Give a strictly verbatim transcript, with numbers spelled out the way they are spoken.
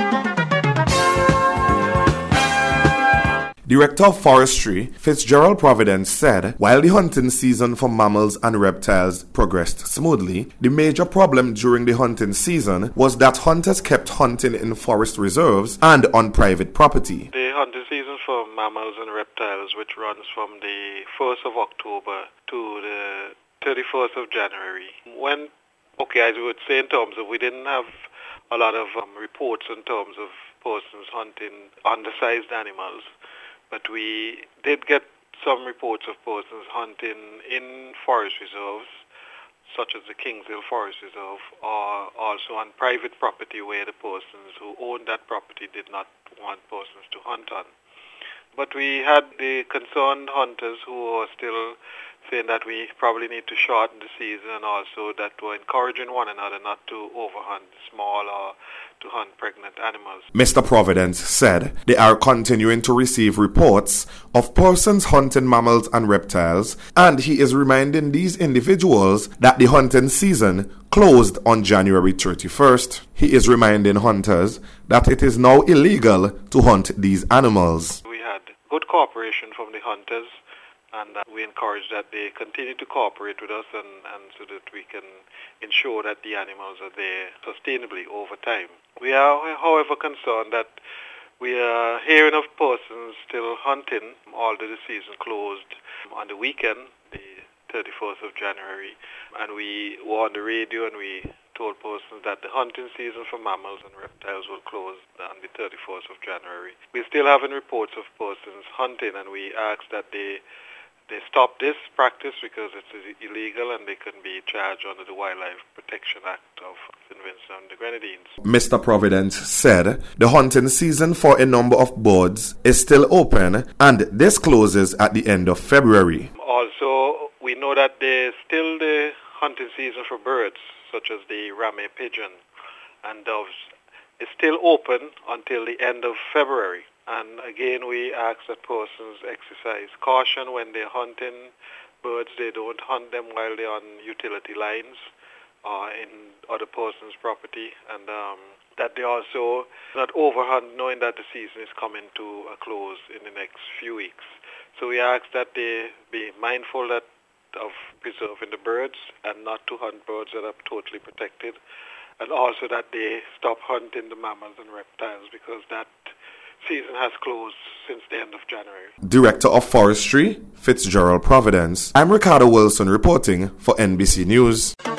Director of Forestry, Fitzgerald Providence, said while the hunting season for mammals and reptiles progressed smoothly, the major problem during the hunting season was that hunters kept hunting in forest reserves and on private property. The hunting season for mammals and reptiles, which runs from the first of October to the thirty-first of January, when, okay, as we would say in terms of, we didn't have a lot of um, reports in terms of persons hunting undersized animals. But we did get some reports of persons hunting in forest reserves, such as the Kingshill Forest Reserve, or also on private property where the persons who owned that property did not want persons to hunt on. But we had the concerned hunters who are still saying that we probably need to shorten the season, and also that we're encouraging one another not to overhunt small or to hunt pregnant animals. Mister Providence said they are continuing to receive reports of persons hunting mammals and reptiles, and he is reminding these individuals that the hunting season closed on January thirty-first. He is reminding hunters that it is now illegal to hunt these animals. We had good cooperation from the hunters, and uh, we encourage that they continue to cooperate with us, and, and so that we can ensure that the animals are there sustainably over time. We are, however, concerned that we are hearing of persons still hunting, although the season closed on the weekend, the thirty-first of January, and we were on the radio and we told persons that the hunting season for mammals and reptiles will close on the thirty-first of January. We're still having reports of persons hunting, and we ask that they They stop this practice because it's illegal and they can be charged under the Wildlife Protection Act of Saint Vincent and the Grenadines. Mister Providence said the hunting season for a number of birds is still open, and this closes at the end of February. Also, we know that there's still the hunting season for birds, such as the Ramay pigeon and doves, is still open until the end of February. And again, we ask that persons exercise caution when they're hunting birds. They don't hunt them while they're on utility lines or in other person's property, and um, that they also not overhunt, knowing that the season is coming to a close in the next few weeks. So we ask that they be mindful that of preserving the birds and not to hunt birds that are totally protected, and also that they stop hunting the mammals and reptiles because that season has closed since the end of January. Director of Forestry, Fitzgerald Providence. I'm Ricardo Wilson reporting for N B C News.